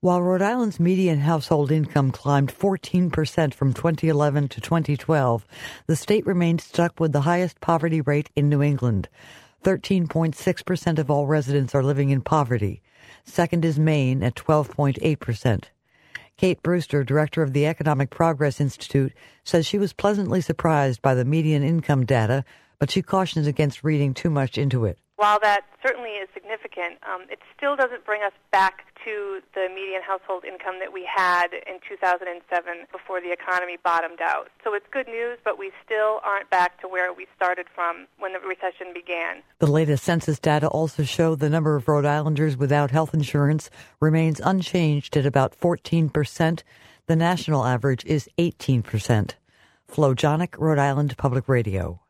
While Rhode Island's median household income climbed 14% from 2011 to 2012, the state remained stuck with the highest poverty rate in New England. 13.6% of all residents are living in poverty. Second is Maine at 12.8%. Kate Brewster, director of the Economic Progress Institute, says she was pleasantly surprised by the median income data, but she cautions against reading too much into it. While that certainly is significant, it still doesn't bring us back to the median household income that we had in 2007 before the economy bottomed out. So it's good news, but we still aren't back to where we started from when the recession began. The latest census data also show the number of Rhode Islanders without health insurance remains unchanged at about 14%. The national average is 18%. Flo Jonick, Rhode Island Public Radio.